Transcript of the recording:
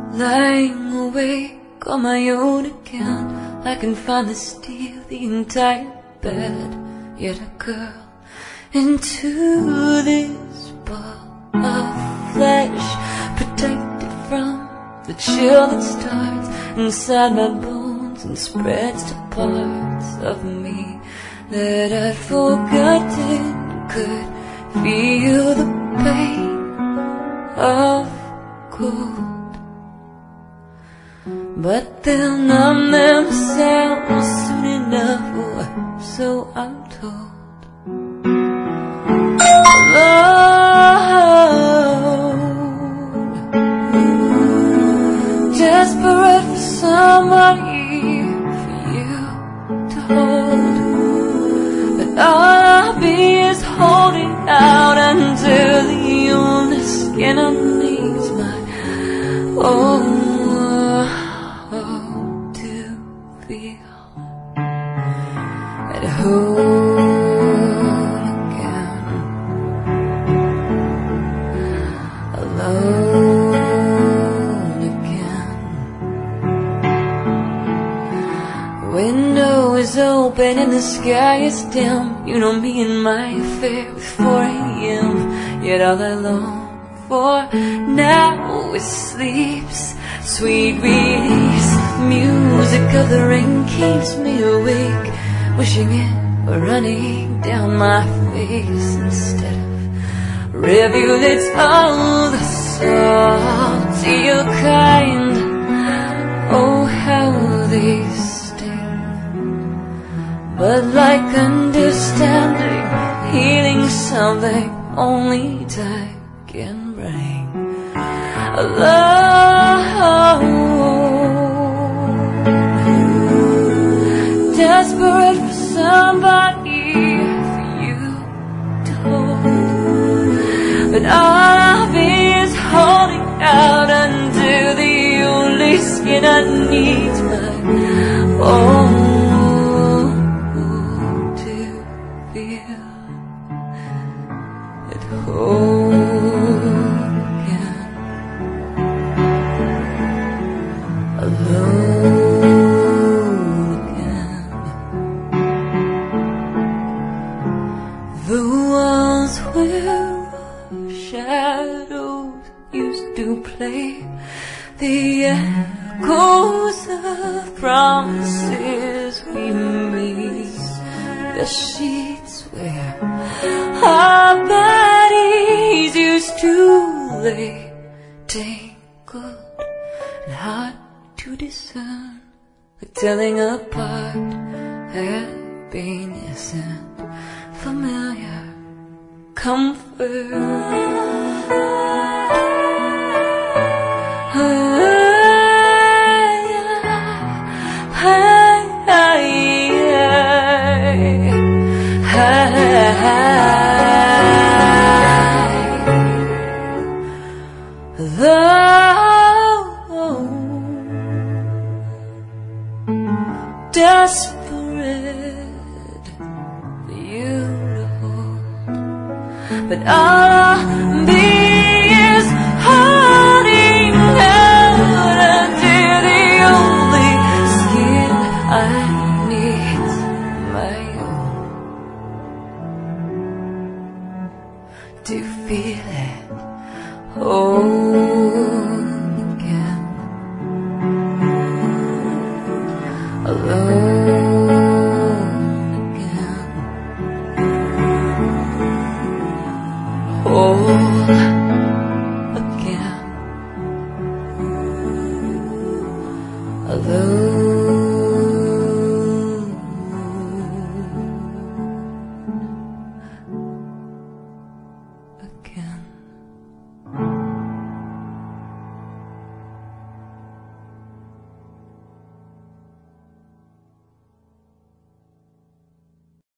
Lying awake on my own again, I can finally steal the entire bed. Yet I curl into this ball of flesh, protected from the chill that starts inside my bones and spreads to parts of me that I'd forgotten could feel the pain of cold. But they'll numb themselves soon enough, or so I'm told. Alone, desperate for somebody for you to hold. But all I'll be is holding out until the only skin I need's my own. At home again, alone again. The window is open and the sky is dim. You know me and my affair with 4 AM. Yet all I long for now is sleep's sweet release. Music of the rain keeps me awake, wishing it were running down my face instead of rivulets of the saltier kind. Oh, how they sting! But like understanding, healing something only time can bring. Alone, desperate for somebody for you to hold. But all I'll be is holding out until the only skin I need's my own to feel at home again. Alone again. The walls where shadows used to play, the echoes of promises we made, the sheets where our bodies used to lay, tangled and hard to discern, like telling apart happiness and familiar comfort. Desperate for you to hold, but all I'll be is holding out until the only skin I need's my own to feel it whole again. Alone again. Oh.